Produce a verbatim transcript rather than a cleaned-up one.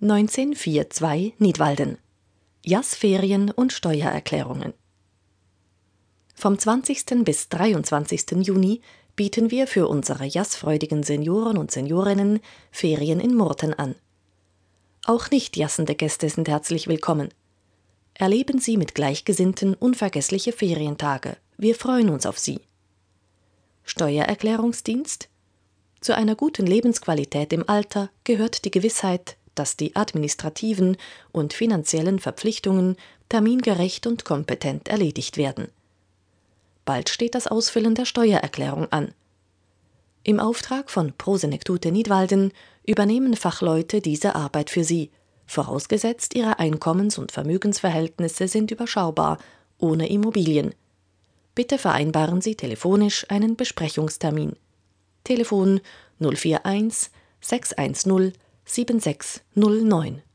neunzehnhundertvierundzwanzig Nidwalden. Jazzferien und Steuererklärungen. Vom zwanzigsten bis dreiundzwanzigsten Juni bieten wir für unsere jazzfreudigen Senioren und Seniorinnen Ferien in Murten an. Auch nicht jassende Gäste sind herzlich willkommen. Erleben Sie mit Gleichgesinnten unvergessliche Ferientage. Wir freuen uns auf Sie. Steuererklärungsdienst? Zu einer guten Lebensqualität im Alter gehört die Gewissheit, dass die administrativen und finanziellen Verpflichtungen termingerecht und kompetent erledigt werden. Bald steht das Ausfüllen der Steuererklärung an. Im Auftrag von Pro Senektute Nidwalden übernehmen Fachleute diese Arbeit für Sie, vorausgesetzt Ihre Einkommens- und Vermögensverhältnisse sind überschaubar, ohne Immobilien. Bitte vereinbaren Sie telefonisch einen Besprechungstermin. Telefon null vier eins sechs eins null sieben sechs null neun.